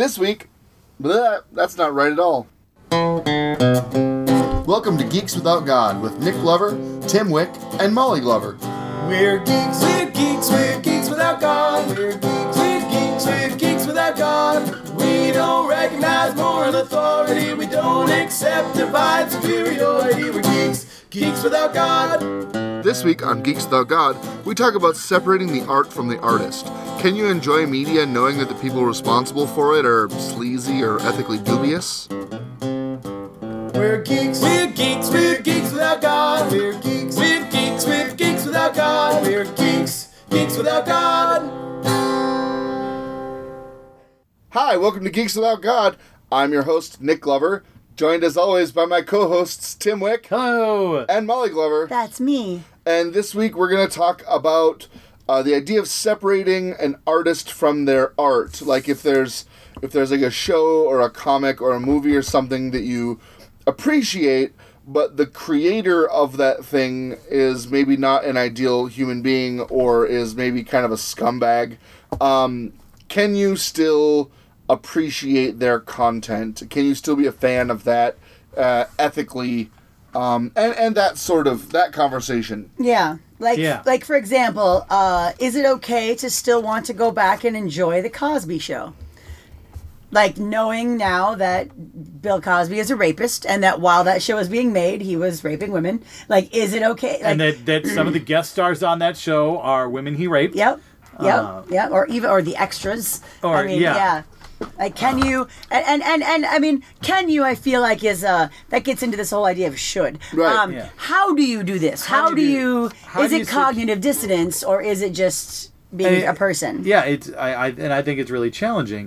This week, that's not right at all. Welcome to Geeks Without God with Nick Glover, Tim Wick, and Molly Glover. We're geeks, we're geeks, we're geeks without God. We're geeks, we're geeks, we're geeks without God. We don't recognize moral authority. We don't accept divine superiority. We're geeks, geeks without God. This week on Geeks Without God, we talk about separating the art from the artist. Can you enjoy media knowing that the people responsible for it are sleazy or ethically dubious? We're geeks, we're geeks, we're geeks without God. We're geeks, we're geeks, we're geeks without God. We're geeks, geeks without God. Hi, welcome to Geeks Without God. I'm your host, Nick Glover, joined as always by my co-hosts, Tim Wick. Hello. And Molly Glover. That's me. And this week we're going to talk about the idea of separating an artist from their art. Like if there's like a show or a comic or a movie or something that you appreciate, but the creator of that thing is maybe not an ideal human being or is maybe kind of a scumbag, can you still appreciate their content? Can you still be a fan of that ethically? And that conversation. Yeah. Like for example, is it okay to still want to go back and enjoy The Cosby Show? Like, knowing now that Bill Cosby is a rapist and that while that show was being made, he was raping women. Like, is it okay? Like, and that some of the guest stars on that show are women he raped. Yep. Or the extras. Yeah. Like, can you, and I mean, can you, I feel like is, that gets into this whole idea of should. Right. How do you do this? Is it cognitive dissonance or is it just being a person? Yeah, I think it's really challenging.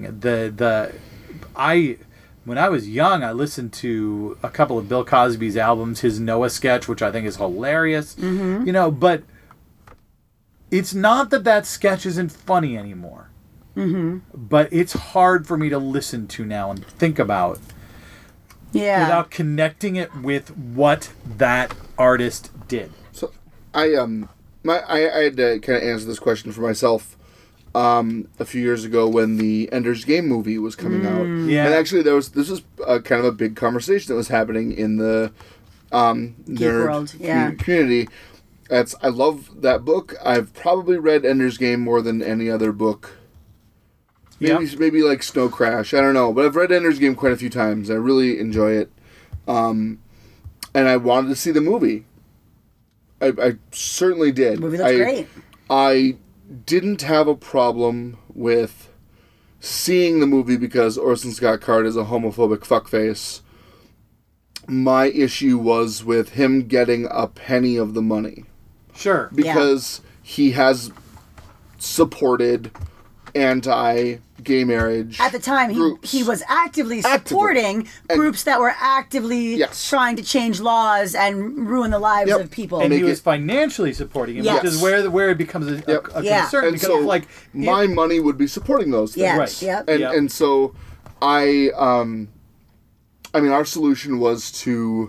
When I was young, I listened to a couple of Bill Cosby's albums, his Noah sketch, which I think is hilarious. Mm-hmm. You know, but it's not that sketch isn't funny anymore. Mm-hmm. But it's hard for me to listen to now and think about without connecting it with what that artist did. So I had to kind of answer this question for myself a few years ago when the Ender's Game movie was coming out. Yeah. And actually this was kind of a big conversation that was happening in the nerd world. community. I love that book. I've probably read Ender's Game more than any other book. Maybe like Snow Crash. I don't know. But I've read Ender's Game quite a few times. I really enjoy it. And I wanted to see the movie. I certainly did. The movie looks great. I didn't have a problem with seeing the movie because Orson Scott Card is a homophobic fuckface. My issue was with him getting a penny of the money. Sure. Because he has supported anti-gay marriage. At the time, he was actively supporting groups that were actively trying to change laws and ruin the lives of people. And he was financially supporting him, which is where it becomes a concern. And because so my money would be supporting those things. Right. Yep. And so I mean, our solution was to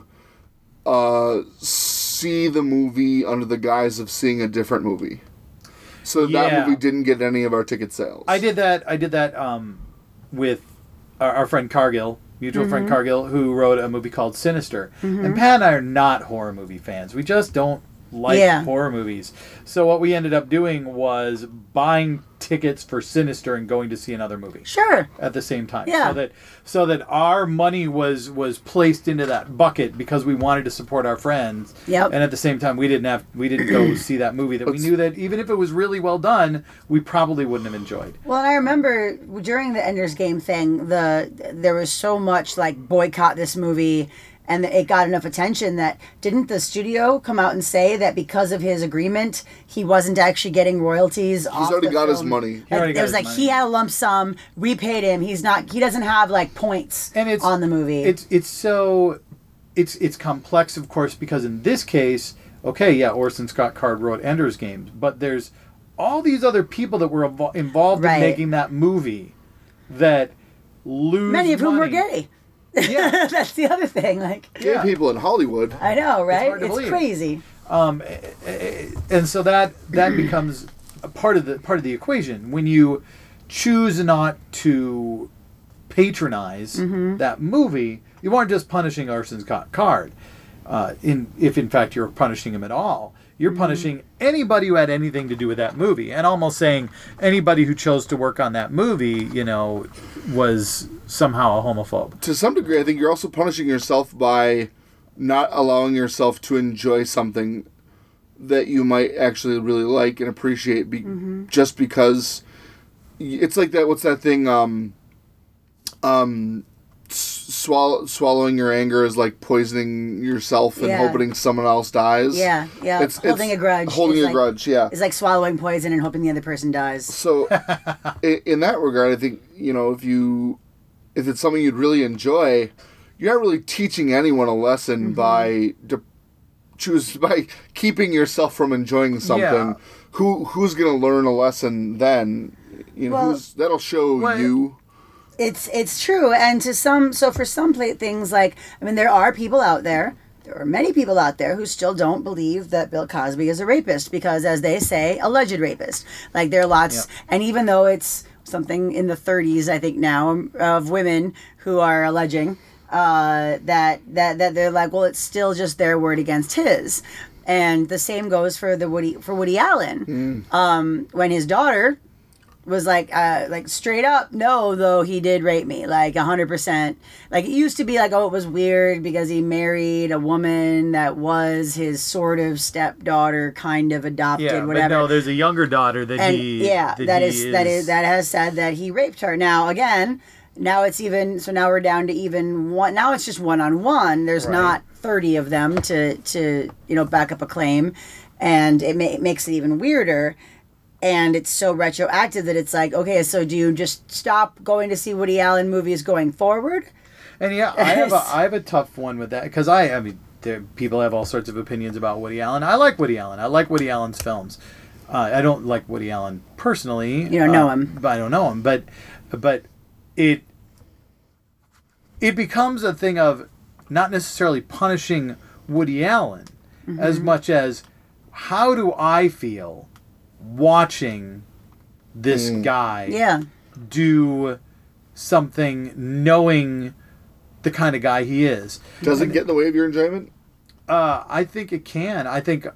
see the movie under the guise of seeing a different movie. So that movie didn't get any of our ticket sales. I did that with our friend Cargill, mutual friend Cargill, who wrote a movie called Sinister. And Pat and I are not horror movie fans. We just don't like horror movies. So what we ended up doing was buying tickets for Sinister and going to see another movie. Sure. At the same time. Yeah. So that our money was placed into that bucket because we wanted to support our friends. Yep. And at the same time we didn't go see that movie that we knew that even if it was really well done, we probably wouldn't have enjoyed. Well, and I remember during the Ender's Game thing, there was so much like boycott this movie. And it got enough attention that didn't the studio come out and say that because of his agreement, he wasn't actually getting royalties off the film? He's already got his money. It was like he had a lump sum, we paid him. He doesn't have like points on the movie. It's complex, of course, because in this case, Orson Scott Card wrote Ender's Game, but there's all these other people that were involved in making that movie that lose many of whom money. were gay. Yeah. That's the other thing. Like, gay people in Hollywood. I know, right? It's crazy. And so that becomes a part of the equation when you choose not to patronize that movie, you aren't just punishing Orson Scott Card. If in fact you're punishing him at all, you're punishing anybody who had anything to do with that movie, and almost saying anybody who chose to work on that movie, was somehow a homophobe. To some degree, I think you're also punishing yourself by not allowing yourself to enjoy something that you might actually really like and appreciate, just because it's like that. What's that thing? Swallowing your anger is like poisoning yourself and hoping someone else dies. Yeah. It's holding a grudge. Holding a grudge, yeah. It's like swallowing poison and hoping the other person dies. So, in that regard, I think, if it's something you'd really enjoy, you're not really teaching anyone a lesson by keeping yourself from enjoying something. Yeah. Who's going to learn a lesson then? That'll show you. It's true, and for some things, like, there are people out there. There are many people out there who still don't believe that Bill Cosby is a rapist because, as they say, alleged rapist. Like, there are lots, and even though it's something in the 30s, I think now, of women who are alleging that they're like, well, it's still just their word against his. And the same goes for Woody Allen. When his daughter was like straight up, no, though he did rape me, like 100%. Like, it used to be like, oh, it was weird because he married a woman that was his sort of stepdaughter, kind of adopted, whatever. But no, there's a younger daughter that that has said that he raped her. Now again, now it's even, so now we're down to even one. Now it's just one-on-one. There's not 30 of them to back up a claim, and it makes it even weirder. And it's so retroactive that it's like, okay, so do you just stop going to see Woody Allen movies going forward? And I have a tough one with that, because people have all sorts of opinions about Woody Allen. I like Woody Allen. I like Woody Allen's films. I don't like Woody Allen personally. You don't know him. But I don't know him. But it becomes a thing of not necessarily punishing Woody Allen as much as, how do I feel watching this guy do something, knowing the kind of guy he is? Does it get in the way of your enjoyment? I think it can. I don't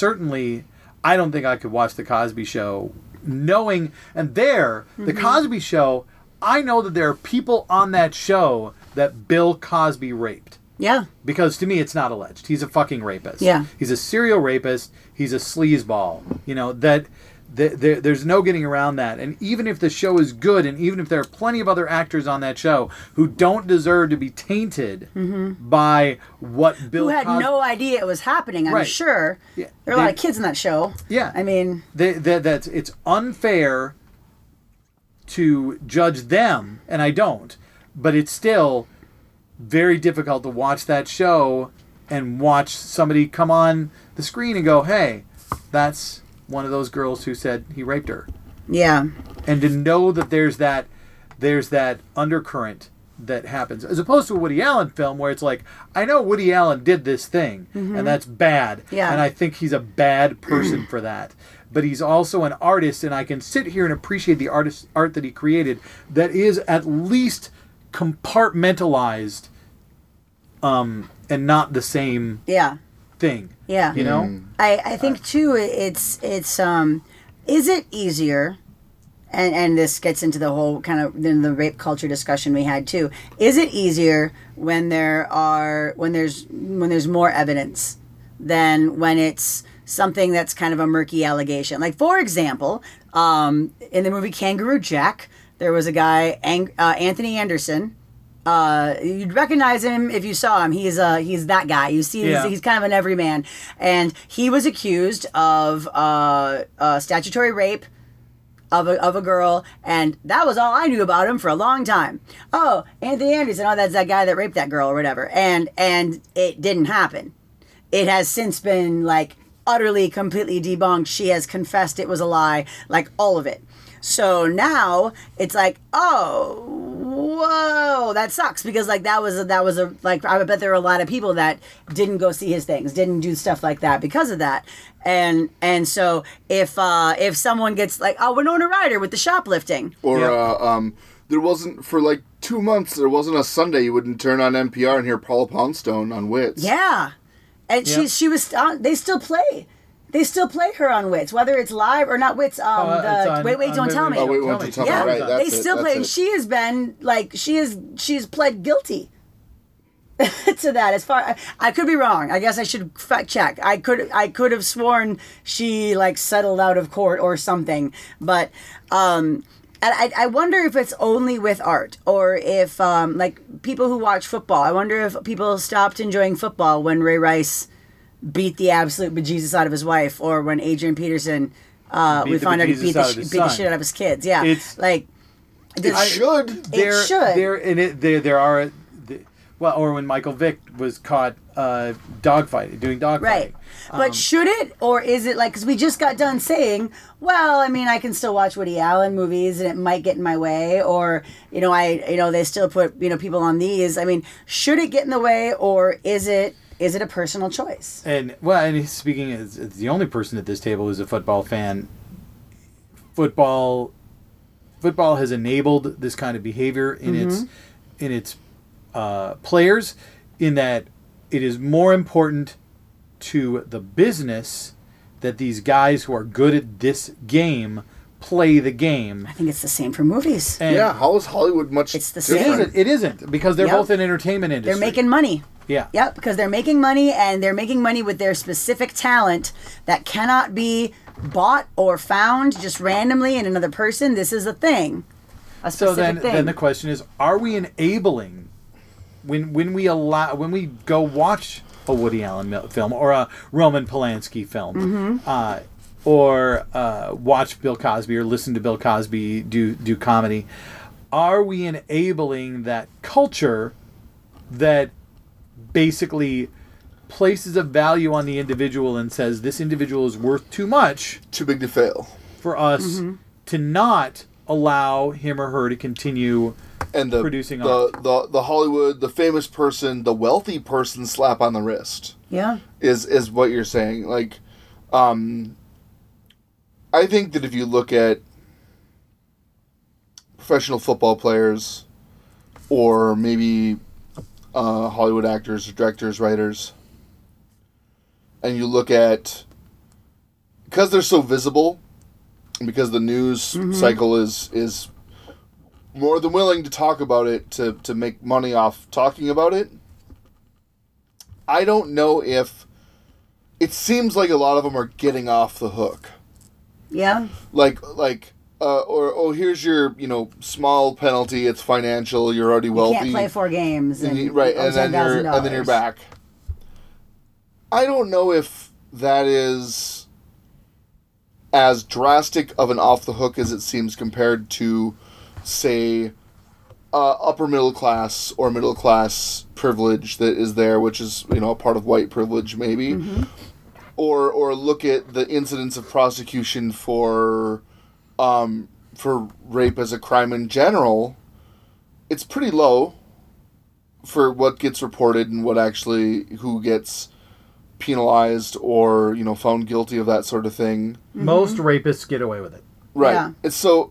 think I could watch The Cosby Show knowing, The Cosby Show, I know that there are people on that show that Bill Cosby raped. Yeah. Because to me, it's not alleged. He's a fucking rapist. Yeah. He's a serial rapist. He's a sleazeball. There's no getting around that. And even if the show is good, and even if there are plenty of other actors on that show who don't deserve to be tainted by what Bill Cosby... Who had no idea it was happening, I'm sure. Yeah. There are a lot of kids in that show. Yeah. It's unfair to judge them, and I don't. But it's still very difficult to watch that show and watch somebody come on the screen and go, hey, that's one of those girls who said he raped her. Yeah. And to know that there's that undercurrent that happens, as opposed to a Woody Allen film where it's like, I know Woody Allen did this thing, and that's bad, and I think he's a bad person for that. But he's also an artist, and I can sit here and appreciate the art that he created that is at least compartmentalized, and not the same thing. Yeah. I think too, it's is it easier, and this gets into the whole kind of the rape culture discussion we had too. Is it easier when there's more evidence than when it's something that's kind of a murky allegation? Like, for example, in the movie Kangaroo Jack, there was a guy, Anthony Anderson. You'd recognize him if you saw him. He's that guy. You see, he's kind of an everyman, and he was accused of statutory rape of a girl, and that was all I knew about him for a long time. Oh, Anthony Anderson. Oh, that's that guy that raped that girl or whatever. And it didn't happen. It has since been like utterly, completely debunked. She has confessed it was a lie, like all of it. So now it's like, oh, whoa, that sucks, because like that was a like, I bet there were a lot of people that didn't go see his things, didn't do stuff like that because of that. And so if someone gets like, oh, Winona Ryder with the shoplifting, or there wasn't, for like 2 months, there wasn't a Sunday you wouldn't turn on NPR and hear Paula Poundstone on Wits. Yeah. And she was, they still play. They still play her on Wits, whether it's live or not. Wits, Wait, Don't Tell Me. Oh, Wait, Don't Tell Me. Yeah, Right, they still play, and she has been like she's pled guilty to that. As far I could be wrong. I guess I should fact check. I could have sworn she like settled out of court or something, but and I wonder if it's only with art or if like people who watch football. I wonder if people stopped enjoying football when Ray Rice beat the absolute bejesus out of his wife, or when Adrian Peterson we found out he beat the shit out of his kids. Yeah, it's like it should. There are. Well, or when Michael Vick was caught doing dogfighting. Right. But should it, or is it like, because we just got done saying, well, I mean, I can still watch Woody Allen movies and it might get in my way, or, they still put, people on these. I mean, should it get in the way, or is it a personal choice? And speaking as the only person at this table who's a football fan, football has enabled this kind of behavior in its players, in that it is more important to the business that these guys who are good at this game play the game. I think it's the same for movies. And how is Hollywood much It's the different? same. It isn't, because they're both in entertainment industry. They're making money. Yeah. Yep, because they're making money, and they're making money with their specific talent that cannot be bought or found just randomly in another person. This is a thing. A specific thing. Then the question is, are we enabling when we go watch a Woody Allen film or a Roman Polanski film, or watch Bill Cosby or listen to Bill Cosby do comedy, are we enabling that culture that basically places a value on the individual and says this individual is worth too much, too big to fail, for us to not allow him or her to continue producing art? The Hollywood, the famous person, the wealthy person slap on the wrist. Yeah. Is what you're saying. Like, I think that if you look at professional football players, or maybe Hollywood actors, directors, writers, and you look at, because they're so visible, and because the news cycle is more than willing to talk about it, to make money off talking about it, I don't know if it seems like a lot of them are getting off the hook. Yeah. Here's your, small penalty. It's financial. You're already wealthy. You can't play 4 games. And then you're back. I don't know if that is as drastic of an off the hook as it seems compared to, say, upper middle class or middle class privilege that is there, which is a part of white privilege maybe, or look at the incidence of prosecution for rape as a crime in general. It's pretty low for what gets reported and who gets penalized or found guilty of that sort of thing. Most rapists get away with it, right? Yeah. And so,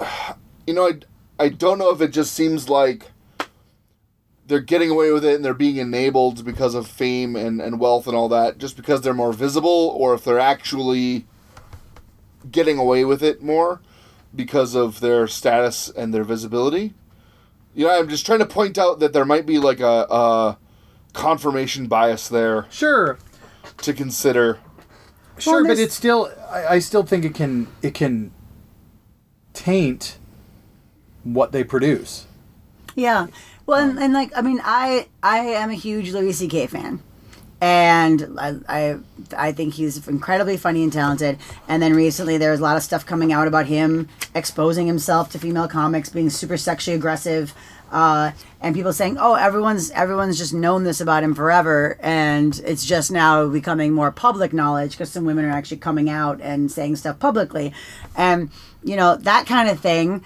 I don't know if it just seems like they're getting away with it and they're being enabled because of fame and wealth and all that, just because they're more visible, or if they're actually getting away with it more because of their status and their visibility. I'm just trying to point out that there might be like a confirmation bias there. Sure. To consider. Sure, but it's still, I still think it can taint what they produce. Yeah. Well, and like, I mean, I am a huge Louis C.K. fan. And I think he's incredibly funny and talented. And then recently there was a lot of stuff coming out about him exposing himself to female comics, being super sexually aggressive, and people saying, "Oh, everyone's just known this about him forever, and it's just now becoming more public knowledge because some women are actually coming out and saying stuff publicly," and that kind of thing.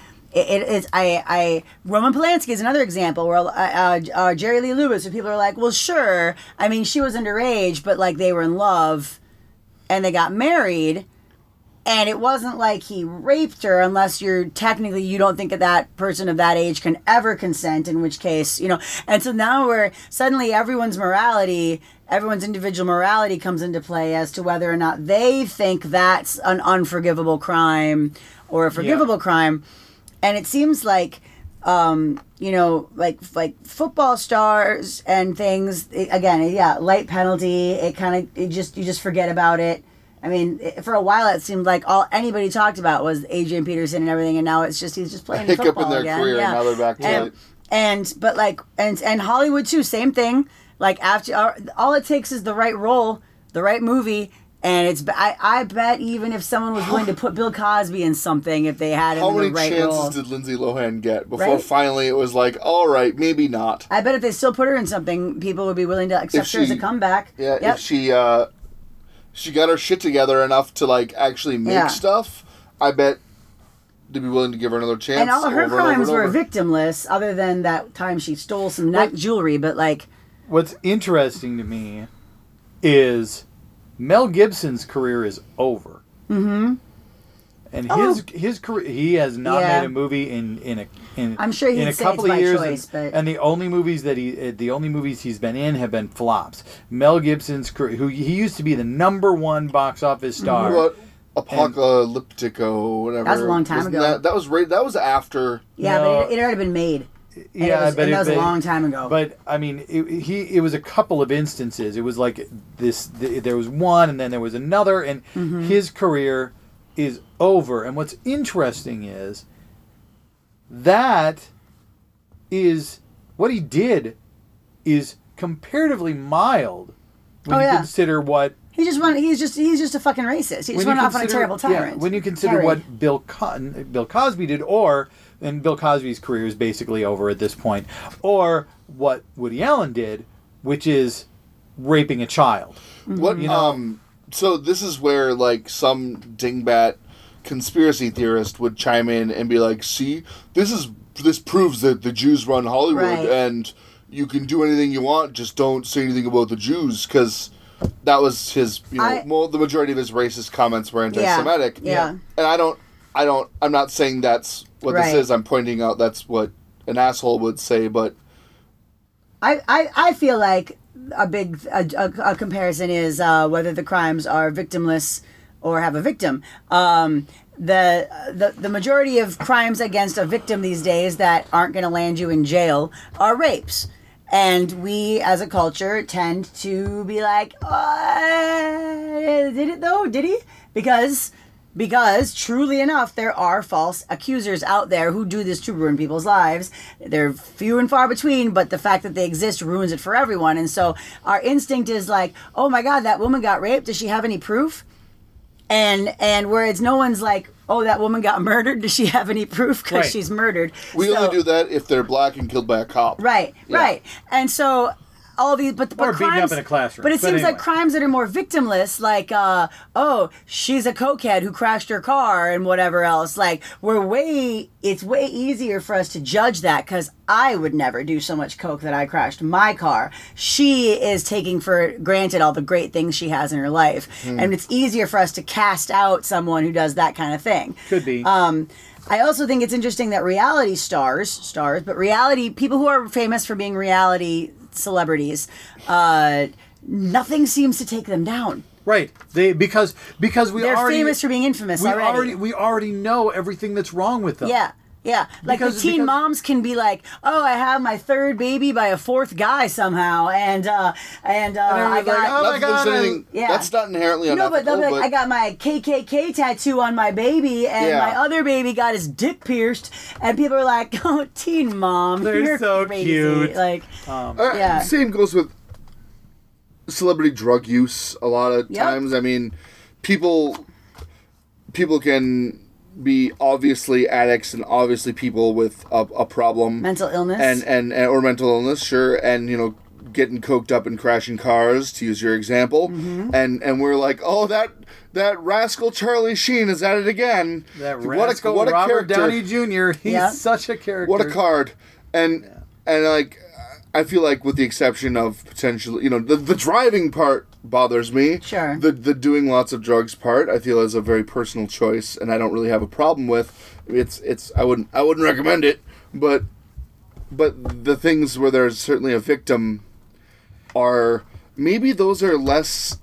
Roman Polanski is another example where Jerry Lee Lewis, where people are like, well, sure, I mean, she was underage, but like they were in love and they got married, And it wasn't like he raped her, unless you don't think that person of that age can ever consent, in which case, And so now suddenly everyone's individual morality comes into play as to whether or not they think that's an unforgivable crime or a forgivable crime. And it seems like, like football stars and things, light penalty, you just forget about it. I mean, for a while it seemed like all anybody talked about was Adrian Peterson and everything, and now he's just playing hiccup football in their again. career, and now they're back to it. And Hollywood too, same thing. Like after all it takes is the right role, the right movie, and I bet even if someone was willing to put Bill Cosby in something, if they had him in the right role. How many chances did Lindsay Lohan get before finally it was like, all right, maybe not? I bet if they still put her in something, people would be willing to accept her as a comeback. Yeah, if she got her shit together enough to like actually make stuff, I bet they'd be willing to give her another chance. And all her crimes were victimless, other than that time she stole some neck jewelry. But like, what's interesting to me is Mel Gibson's career is over. Mm-hmm. And his career, he has not made a movie in I'm sure he'd in a say couple it's of by years, choice, but and the only movies he's been in have been flops. Mel Gibson's career, who he used to be the #1 box office star. What? Apocalyptico, whatever. That was a long time ago. That was after. Yeah, but it had already been made. Yeah, but that was a long time ago. But I mean, it was a couple of instances. It was like this. There was one, and then there was another, and his career is over. And what's interesting is that is what he did is comparatively mild when you consider what. He's just a fucking racist. He just went off on a terrible tyrant. Yeah, when you consider what Bill Cosby did, and Bill Cosby's career is basically over at this point, or what Woody Allen did, which is raping a child. What so this is where like some dingbat conspiracy theorist would chime in and be like, "See, this proves that the Jews run Hollywood, and you can do anything you want, just don't say anything about the Jews," because that was his, the majority of his racist comments were anti-Semitic. Yeah. And I'm not saying that's what this is. I'm pointing out that's what an asshole would say, but I feel like a comparison is whether the crimes are victimless or have a victim. The majority of crimes against a victim these days that aren't going to land you in jail are rapes. And we, as a culture, tend to be like, did it though? Did he? Because truly enough, there are false accusers out there who do this to ruin people's lives. They're few and far between, but the fact that they exist ruins it for everyone. And so our instinct is like, oh my God, that woman got raped. Does she have any proof? And whereas no one's like, oh, that woman got murdered. Does she have any proof? Because she's murdered. We only do that if they're black and killed by a cop. Right. And so all these, but or crimes, beaten up in a classroom. But it seems like crimes that are more victimless, like, oh, she's a cokehead who crashed her car and whatever else. Like, it's way easier for us to judge that because I would never do so much coke that I crashed my car. She is taking for granted all the great things she has in her life, and it's easier for us to cast out someone who does that kind of thing. Could be. I also think it's interesting that reality people who are famous for being reality celebrities, nothing seems to take them down. Right. Because they're famous for being infamous already. We already know everything that's wrong with them. Yeah. Like the teen moms can be like, "Oh, I have my third baby by a fourth guy somehow," and I got that's not inherently unethical. No, but they'll be like, "I got my KKK tattoo on my baby, and my other baby got his dick pierced," and people are like, "Oh, teen mom, you're so crazy." cute. Like, Same goes with celebrity drug use. A lot of times, I mean, people can be obviously addicts and obviously people with a problem, mental illness, and or mental illness, sure, and getting coked up and crashing cars, to use your example, and we're like, oh, that rascal Charlie Sheen is at it again. That rascal what a Robert Downey Jr. He's such a character. What a card, and like I feel like with the exception of potentially the driving part bothers me. Sure. The doing lots of drugs part, I feel, is a very personal choice, and I don't really have a problem with. I wouldn't recommend it, but the things where there's certainly a victim are maybe those are less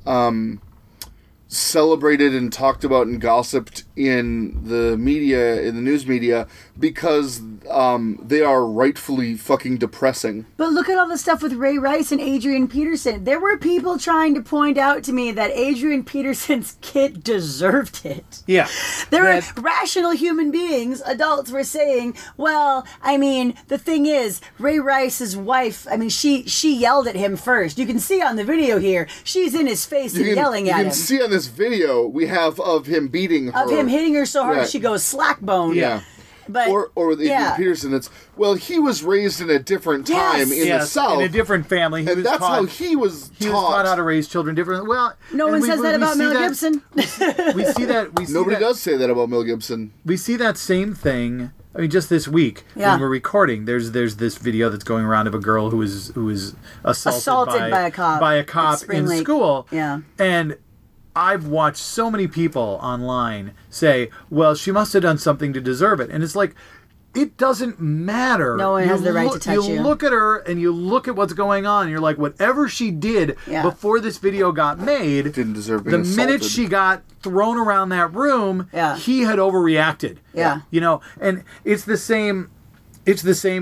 celebrated and talked about and gossiped in the media, in the news media, because they are rightfully fucking depressing. But look at all the stuff with Ray Rice and Adrian Peterson. There were people trying to point out to me that Adrian Peterson's kid deserved it. Yeah. There were rational human beings, adults, were saying, well, I mean, the thing is, Ray Rice's wife, I mean, she yelled at him first. You can see on the video here, she's in his face and yelling at him. You can see on this video we have of him beating her. Of him hitting her so hard she goes slack bone. Yeah. But, or with Adrian Peterson, it's, well, he was raised in a different time in the South. In a different family. That's how he was taught. He was taught how to raise children differently. Well, no one says that about Mel Gibson. We see that. Nobody does say that about Mel Gibson. We see that same thing. I mean, just this week when we're recording, there's this video that's going around of a girl who was assaulted by a cop in school. Yeah. And I've watched so many people online say, well, she must have done something to deserve it. And it's like, it doesn't matter. No one has the right to touch you. You look at her and you look at what's going on and you're like, whatever she did before this video got made, didn't deserve being assaulted. The minute she got thrown around that room, he had overreacted. Yeah. You know, and it's the same with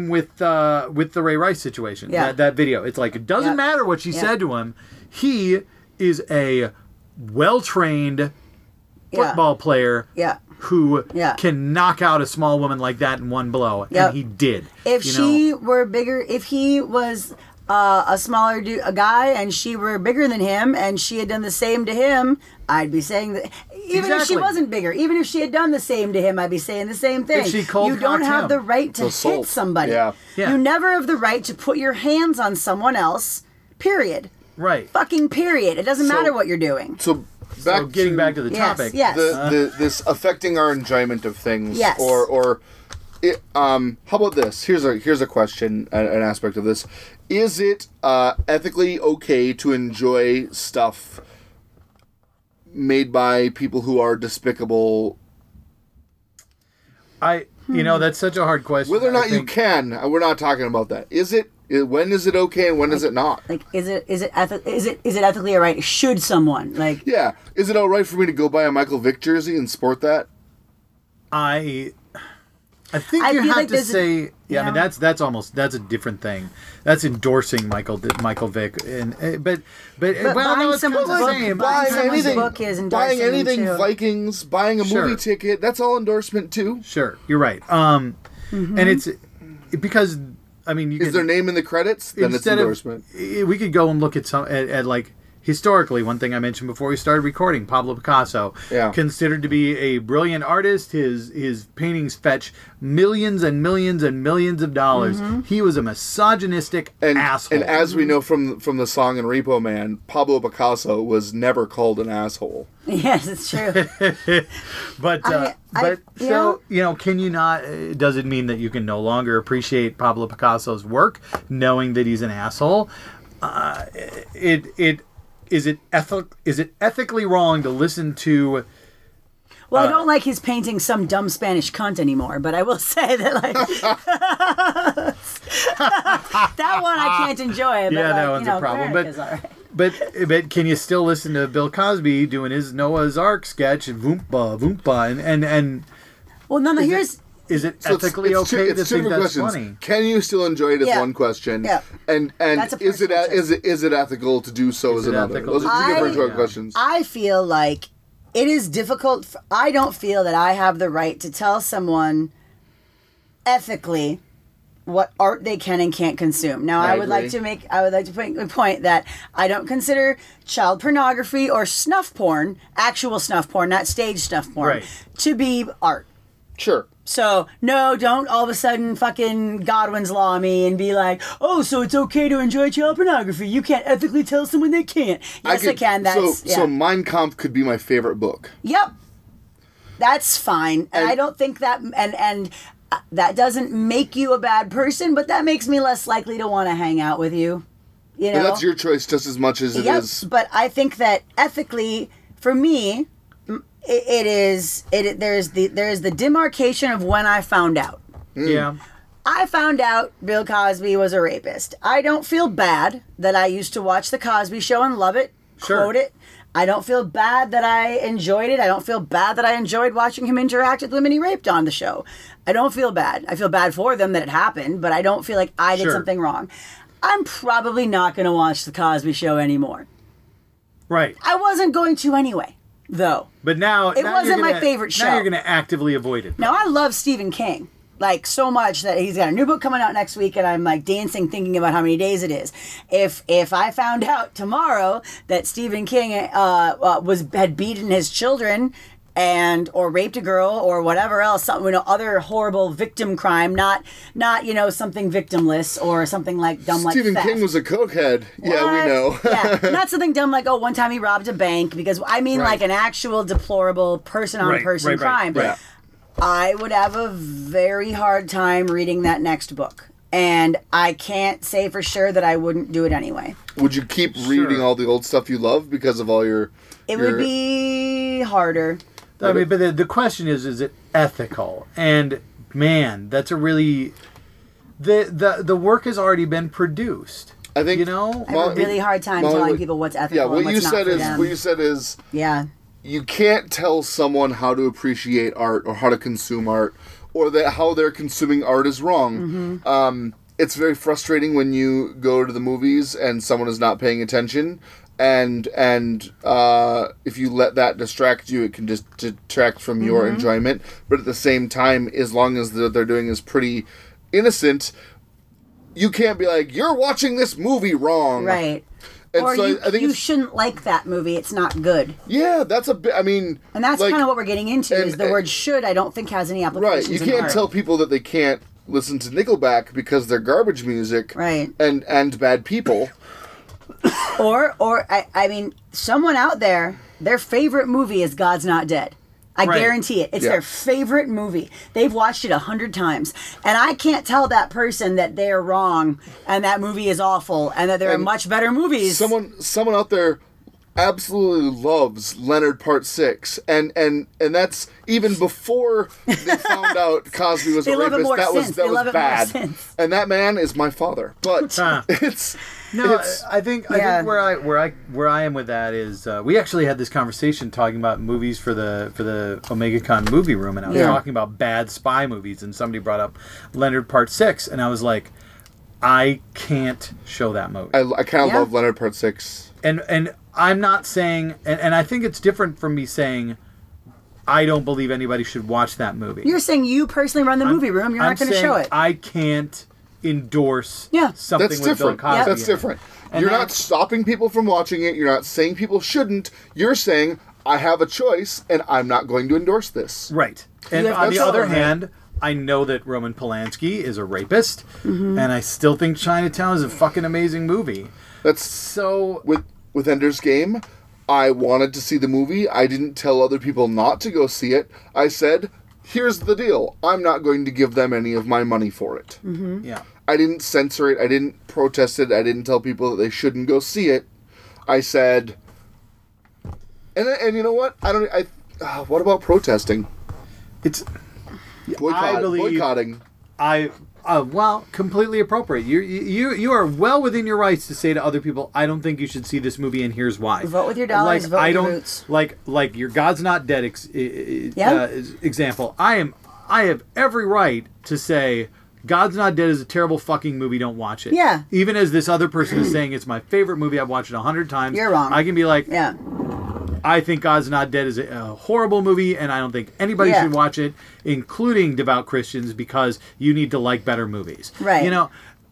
the Ray Rice situation. Yeah. That video. It's like, it doesn't matter what she said to him. He is a well-trained football player who can knock out a small woman like that in one blow, and he did. If she were bigger, if he was a smaller a guy and she were bigger than him and she had done the same to him, I'd be saying that. Even if she wasn't bigger, even if she had done the same to him, I'd be saying the same thing. If she you don't have the right to hit somebody. Yeah. You never have the right to put your hands on someone else, period. Right. Fucking period. It doesn't matter what you're doing. So getting back to the topic. Yes. This affecting our enjoyment of things. Yes. How about this? Here's a question, an aspect of this. Is it ethically okay to enjoy stuff made by people who are despicable? That's such a hard question. Whether or not you can, we're not talking about that. When is it okay and when is it not? Like, is it ethically alright? Should someone is it all right for me to go buy a Michael Vick jersey and sport that? I think you have to say, I mean, that's a different thing. That's endorsing Michael Vick, but buying someone's book is endorsing buying anything too. Vikings, buying a movie ticket, that's all endorsement too. Sure, you're right. And it's because, I mean, is their name in the credits? Then it's endorsement. We could go and look at like historically, one thing I mentioned before we started recording, Pablo Picasso, considered to be a brilliant artist. His paintings fetch millions and millions and millions of dollars. He was a misogynistic asshole. And as we know from the song in Repo Man, Pablo Picasso was never called an asshole. Yes, it's true. Can you not? Does it mean that you can no longer appreciate Pablo Picasso's work, knowing that he's an asshole? Is it ethically wrong to listen to? Well, I don't like his painting some dumb Spanish cunt anymore, but I will say that that one I can't enjoy. But that one's a problem. But can you still listen to Bill Cosby doing his Noah's Ark sketch, Voompa Voompa, and well, no, here's. Is it ethically okay to think that's funny? Can you still enjoy it is one question. Yeah. And is it ethical to do so as another? Those are two different questions. I feel like it is difficult. I don't feel that I have the right to tell someone ethically what art they can and can't consume. Now, I would like to make a point that I don't consider child pornography or snuff porn, actual snuff porn, not stage snuff porn, to be art. Sure. So, no, don't all of a sudden fucking Godwin's Law me and be like, oh, so it's okay to enjoy child pornography. You can't ethically tell someone they can't. Yes, I can. So Mein Kampf could be my favorite book. Yep. That's fine. And I don't think that... And that doesn't make you a bad person, but that makes me less likely to want to hang out with you. You know, but that's your choice just as much as it is. But I think that ethically, for me, there's the demarcation of when I found out. Yeah. I found out Bill Cosby was a rapist. I don't feel bad that I used to watch The Cosby Show and love it, quote it. I don't feel bad that I enjoyed it. I don't feel bad that I enjoyed watching him interact with women he raped on the show. I don't feel bad. I feel bad for them that it happened, but I don't feel like I did something wrong. I'm probably not going to watch The Cosby Show anymore. Right. I wasn't going to anyway, though. But now... It wasn't my favorite show. Now you're going to actively avoid it. Now, I love Stephen King. Like, so much that he's got a new book coming out next week, and I'm like dancing thinking about how many days it is. If I found out tomorrow that Stephen King had beaten his children or raped a girl or whatever else, other horrible victim crime, not something victimless or something like dumb like Stephen theft. King was a cokehead. Yeah, we know. Yeah, not something dumb like one time he robbed a bank, because I mean like an actual deplorable person on person crime. Right. I would have a very hard time reading that next book. And I can't say for sure that I wouldn't do it anyway. Would you keep reading all the old stuff you love because of all your... It would be harder. I mean, but the question is it ethical? And, man, that's a really... The work has already been produced. I think... I have a really hard time telling people what's ethical and what's not for them. What you said is... Yeah. You can't tell someone how to appreciate art or how to consume art, or that how they're consuming art is wrong. Mm-hmm. It's very frustrating when you go to the movies and someone is not paying attention, and if you let that distract you, it can just detract from your enjoyment. But at the same time, as long as what they're doing is pretty innocent, you can't be like, you're watching this movie wrong. Right. And or so you, I think you shouldn't like that movie. It's not good. Yeah, that's a bit... I mean... And that's kind of what we're getting into, is the word should I don't think has any applications. Right, you can't tell people that they can't listen to Nickelback because they're garbage music. Right. And bad people. Or I mean, someone out there, their favorite movie is God's Not Dead. I guarantee it. It's their favorite movie. They've watched it 100 times. And I can't tell that person that they're wrong and that movie is awful and that there are much better movies. Someone out there absolutely loves Leonard Part 6. And that's even before they found out Cosby was a rapist. That was bad. And that man is my father. But I think where I am with that is we actually had this conversation talking about movies for the OmegaCon movie room, and I was talking about bad spy movies, and somebody brought up Leonard Part 6, and I was like, I can't show that movie. I kind of love Leonard Part 6. And I'm not saying, and I think it's different from me saying I don't believe anybody should watch that movie. You're saying you personally run the movie room. You're not going to show it. I can't endorse something That's with different. Bill Cosby. That's different. You're not stopping people from watching it. You're not saying people shouldn't. You're saying, I have a choice, and I'm not going to endorse this. Right. And on the other hand, I know that Roman Polanski is a rapist, and I still think Chinatown is a fucking amazing movie. That's so... With Ender's Game, I wanted to see the movie. I didn't tell other people not to go see it. I said, here's the deal. I'm not going to give them any of my money for it. Mm-hmm. Yeah. I didn't censor it. I didn't protest it. I didn't tell people that they shouldn't go see it. I said, and you know what? What about protesting? It's boycotting. Well, completely appropriate. You are well within your rights to say to other people, I don't think you should see this movie, and here's why. Vote with your dollars. Vote with your roots. Like your God's Not Dead example. I have every right to say God's Not Dead is a terrible fucking movie. Don't watch it. Yeah. Even as this other person is saying it's my favorite movie. I've watched it 100 times. You're wrong. I can be like, yeah. I think God's Not Dead is a horrible movie, and I don't think anybody should watch it, including devout Christians, because you need to like better movies. Right. You know,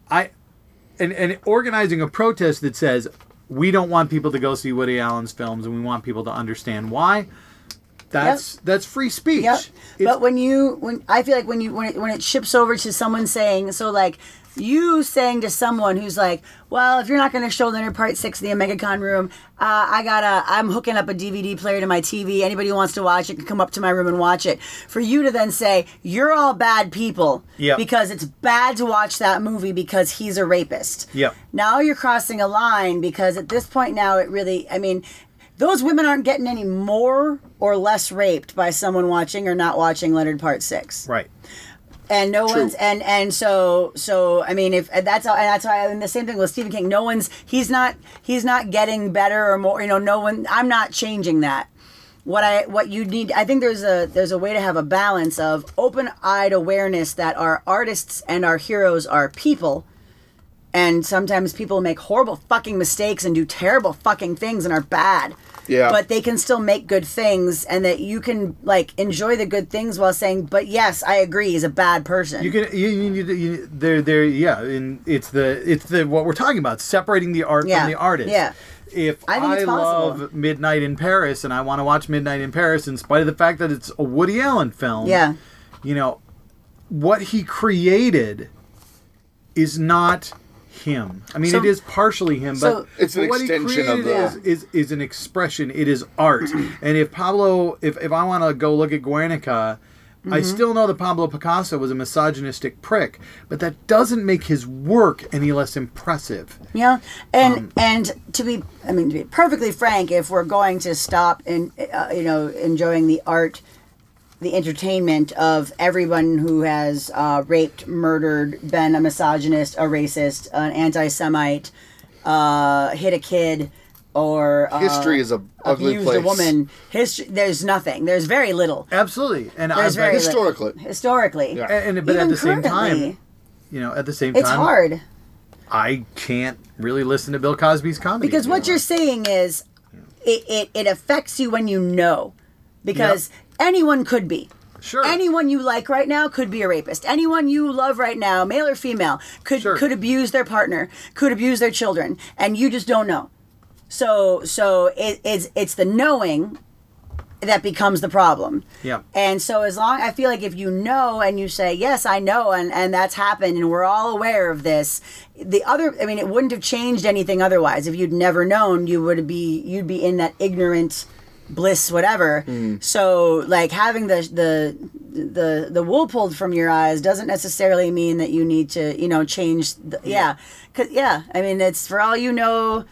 and organizing a protest that says we don't want people to go see Woody Allen's films, and we want people to understand why. That's free speech. Yep. But when I feel like when it ships over to someone saying, so like you saying to someone who's like, well, if you're not going to show Leonard Part 6 in the OmegaCon room, I'm hooking up a DVD player to my TV. Anybody who wants to watch it can come up to my room and watch it. For you to then say, you're all bad people because it's bad to watch that movie because he's a rapist. Yep. Now you're crossing a line because at this point now it really, I mean, those women aren't getting any more or less raped by someone watching or not watching Leonard Part 6. Right. And no one's and so I mean if that's why and the same thing with Stephen King. He's not getting better or more. I'm not changing that. What you need, I think there's a way to have a balance of open-eyed awareness that our artists and our heroes are people. And sometimes people make horrible fucking mistakes and do terrible fucking things and are bad. Yeah. But they can still make good things, and that you can like enjoy the good things while saying, "But yes, I agree, he's a bad person." And it's the what we're talking about, separating the art from the artist. Yeah. If I think it's possible. love Midnight in Paris and I want to watch Midnight in Paris in spite of the fact that it's a Woody Allen film, what he created is not him. I mean, it is partially him, but it's an extension of the... is an expression. It is art. And if Pablo, if I want to go look at Guernica, I still know that Pablo Picasso was a misogynistic prick, but that doesn't make his work any less impressive. Yeah, and to be perfectly frank, if we're going to stop enjoying the art, the entertainment of everyone who has raped, murdered, been a misogynist, a racist, an anti-Semite, hit a kid, or history is a ugly abused place. a woman. There's nothing. There's very little. Absolutely, and historically, yeah. But at the same time, it's hard. I can't really listen to Bill Cosby's comedy because what you're saying is, it affects you when you know, because. Yep. Anyone could be. Sure. Anyone you like right now could be a rapist. Anyone you love right now, male or female, could abuse their partner, could abuse their children, and you just don't know. So it's the knowing that becomes the problem. Yeah. And so I feel like if you know and you say, yes, I know, and that's happened, and we're all aware of this, it wouldn't have changed anything otherwise. If you'd never known, you'd be in that ignorant bliss, whatever. So like having the wool pulled from your eyes doesn't necessarily mean that you need to change it's for all you know,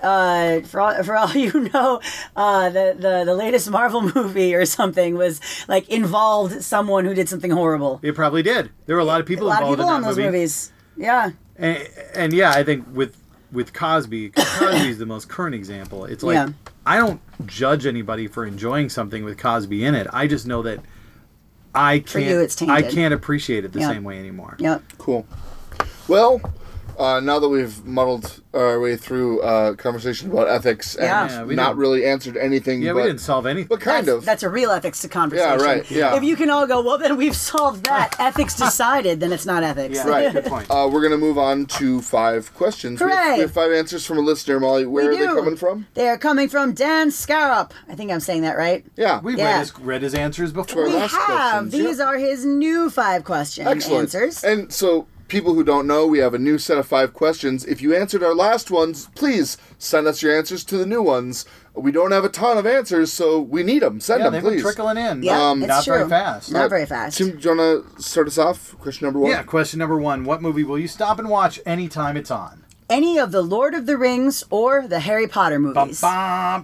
the latest Marvel movie or something was like involved someone who did something horrible. It probably did. There were a lot of people involved in that on those movies. Yeah. And yeah, I think with Cosby is the most current example. It's like I don't judge anybody for enjoying something with Cosby in it. I just know that I can't appreciate it the same way anymore. Yep. Cool. Well, now that we've muddled our way through conversation about ethics and not really answered anything. Yeah, we didn't solve anything. But kind of. That's a real ethics conversation. Yeah, right. Yeah. If you can all go, well, then we've solved that. Ethics decided, then it's not ethics. Yeah, right. Good point. We're going to move on to 5 questions. Hooray! We have 5 answers from a listener, Molly. Where are they coming from? They are coming from Dan Scarup. I think I'm saying that right. Yeah. We've read his answers before. We have. These are his new 5 question answers. And so... people who don't know, we have a new set of 5 questions. If you answered our last ones, please send us your answers to the new ones. We don't have a ton of answers, so we need them. Send them, they've please. been trickling in. Yeah, not true. very fast. Not very fast. Tim, do you want to start us off? Question number 1? Yeah, question number 1. What movie will you stop and watch anytime it's on? Any of the Lord of the Rings or the Harry Potter movies. Yep,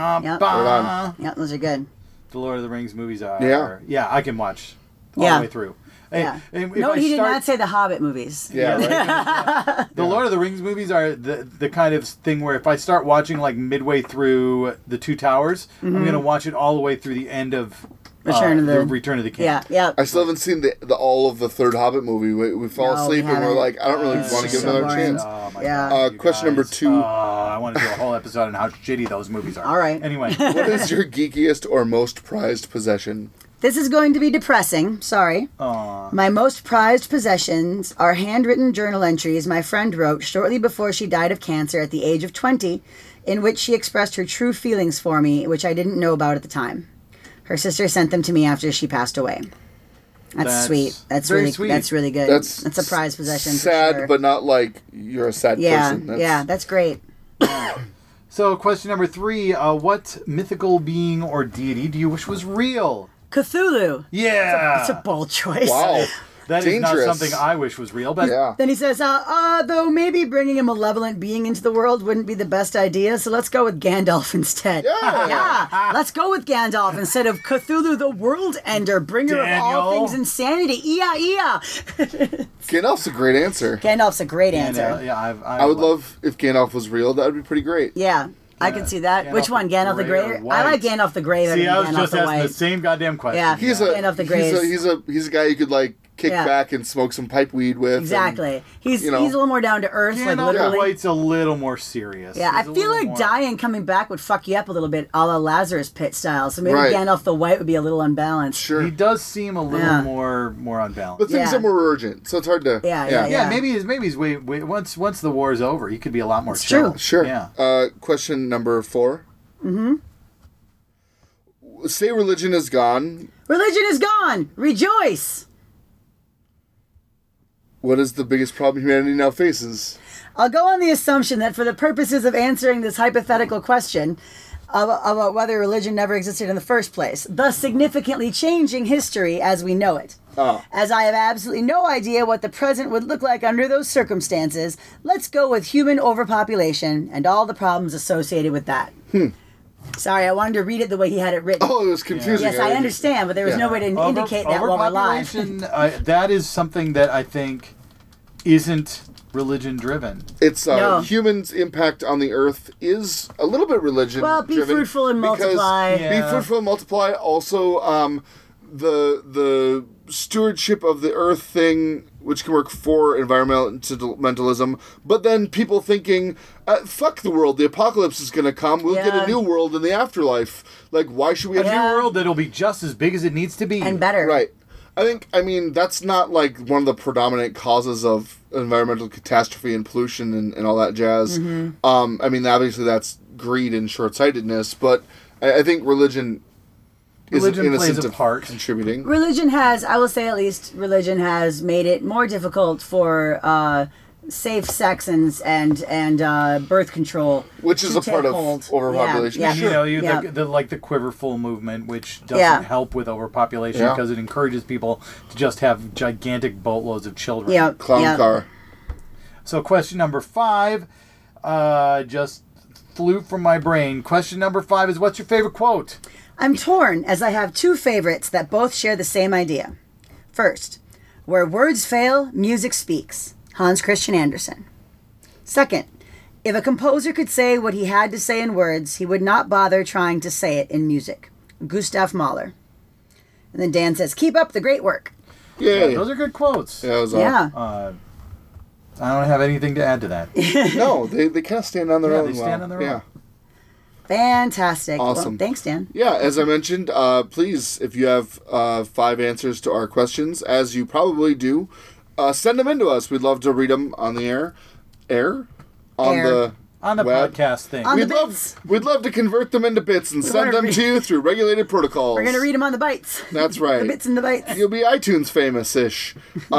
Yeah, those are good. The Lord of the Rings movies are... Yeah, I can watch all the way through. Yeah. No, he did not say the Hobbit movies. Yeah, right? The Lord of the Rings movies are the kind of thing where if I start watching like midway through The Two Towers, I'm going to watch it all the way through the end of Return of the King. Yeah. I still haven't seen all of the third Hobbit movie. We fall asleep and we're like, I don't really want to give another chance. Oh my God, question number 2. I want to do a whole episode on how shitty those movies are. All right. Anyway. What is your geekiest or most prized possession? This is going to be depressing. Sorry. Aww. My most prized possessions are handwritten journal entries my friend wrote shortly before she died of cancer at the age of 20, in which she expressed her true feelings for me, which I didn't know about at the time. Her sister sent them to me after she passed away. That's sweet. That's very really sweet. That's really good. That's a prized possession. Sad, for sure. but not like you're a sad person. That's great. So, question number 3: what mythical being or deity do you wish was real? Cthulhu. Yeah, It's a bold choice. Wow. that is not dangerous. something I wish was real. But Yeah. Then he says, though maybe bringing a malevolent being into the world wouldn't be the best idea, so let's go with Gandalf instead. Yeah. Let's go with Gandalf instead of Cthulhu the World Ender, bringer of all Daniel. things insanity. Ia. Gandalf's a great answer. Gandalf's a great And, answer. I would love if Gandalf was real. That would be pretty great. Yeah, I can see that. Gandalf Which one? the Gandalf the Grey or Grey? I White? like Gandalf the Grey better See, I than was Gandalf just the asking White. the same goddamn question. Yeah. He's Gandalf the Grey is- he's a guy you could like kick Yeah. back and smoke some pipe weed with. Exactly. He's you know. he's a little more down to earth, like Gandalf literally. the White's a little more serious. Yeah, I He's a feel little like more- dying and coming back would fuck you up a little bit, a la Lazarus Pit style. So maybe Right. Gandalf the White would be a little unbalanced. Sure. He does seem a little Yeah. more unbalanced. But things Yeah. are more urgent, so it's hard to. Yeah. Yeah, maybe he's way once the war's over, he could be a lot more It's chill. true. Sure. Yeah. Question number 4. Mm-hmm. Say religion is gone. Religion is gone. Rejoice. What is the biggest problem humanity now faces? I'll go on the assumption that for the purposes of answering this hypothetical question about whether religion never existed in the first place, thus significantly changing history as we know it. Oh. As I have absolutely no idea what the present would look like under those circumstances, let's go with human overpopulation and all the problems associated with that. Sorry, I wanted to read it the way he had it written. Oh, it was confusing. Yes, I understand, but there was no way to indicate that while we're live. Overpopulation, that is something that I think isn't religion driven. It's No. humans' impact on the earth is a little bit religion. Well, be driven fruitful and because multiply. Yeah. Be fruitful and multiply. Also, the stewardship of the earth thing, which can work for environmentalism, but then people thinking, fuck the world, the apocalypse is going to come, we'll get Yeah. a new world in the afterlife. Like, why should we have A Yeah. new world that'll be just as big as it needs to be. And better. Right. I mean, that's not like one of the predominant causes of environmental catastrophe and pollution and all that jazz. Mm-hmm. I mean, obviously that's greed and short-sightedness, but I think religion is Religion plays innocent a of part. contributing. Religion has, I will say at least, religion has made it more difficult for safe sex and birth control, Which is to a part take of hold. overpopulation. Yeah, And, you know, yeah. the Quiverful movement, which doesn't Yeah. help with overpopulation Yeah. because it encourages people to just have gigantic boatloads of children. Yeah, Clown yeah. car. So question number 5, just flew from my brain. Question number 5 is, what's your favorite quote? I'm torn as I have two favorites that both share the same idea. First, where words fail, music speaks. Hans Christian Andersen. Second, if a composer could say what he had to say in words, he would not bother trying to say it in music. Gustav Mahler. And then Dan says, keep up the great work. Yay. Those are good quotes. Yeah, it was Yeah. I don't have anything to add to that. No, they kind of stand on their Yeah, own. they stand well. on their Yeah. own. Fantastic. Awesome. Well, thanks, Dan. Yeah, as I mentioned, please, if you have 5 answers to our questions, as you probably do, send them in to us. We'd love to read them on the air. On Air. On the web. podcast thing. On the We'd love to convert them into bits and send them to you through regulated protocols. We're going to read them on the bites. That's right. The bits and the bites. You'll be iTunes famous-ish.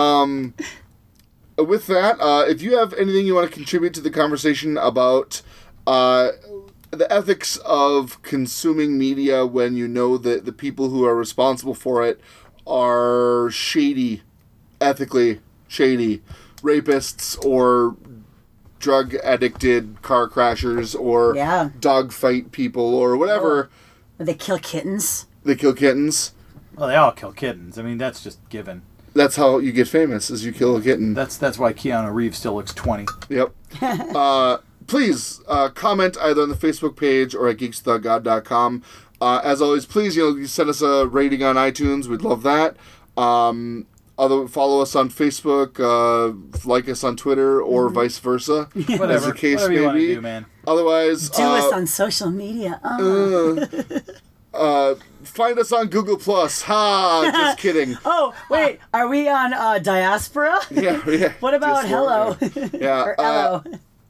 With that, if you have anything you want to contribute to the conversation about the ethics of consuming media when you know that the people who are responsible for it are shady, ethically shady, rapists or drug-addicted car crashers or Yeah. dogfight people or whatever. They kill kittens. They kill kittens. Well, they all kill kittens. I mean, that's just given. That's how you get famous, is you kill a kitten. That's why Keanu Reeves still looks 20. Yep. Please comment either on the Facebook page or at geekswithoutgod.com. As always, please you send us a rating on iTunes. We'd love that. Follow us on Facebook, like us on Twitter, or vice versa. Whatever. As the case Whatever you may want to be. do, man. Otherwise, Do us on social media. find us on Google Plus. Ha! Just kidding. Oh, wait. Are we on Diaspora? Yeah. What about Just Hello? Yeah. Or Hello?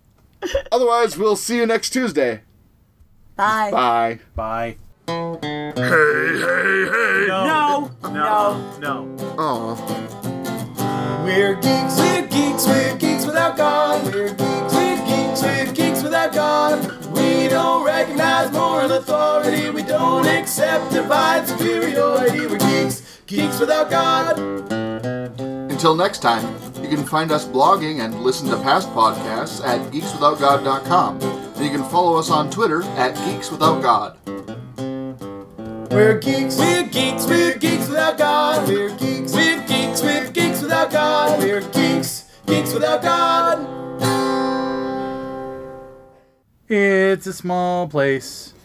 Otherwise, we'll see you next Tuesday. Bye. Bye. Bye. Hey, hey, hey. No. Aw. We're geeks without God. We're geeks without God. We don't recognize moral authority. We don't accept divine superiority. We're geeks without God. Until next time, you can find us blogging and listen to past podcasts at geekswithoutgod.com. And you can follow us on Twitter at geekswithoutgod. We're geeks without God. We're geeks without God. We're geeks without God. It's a small place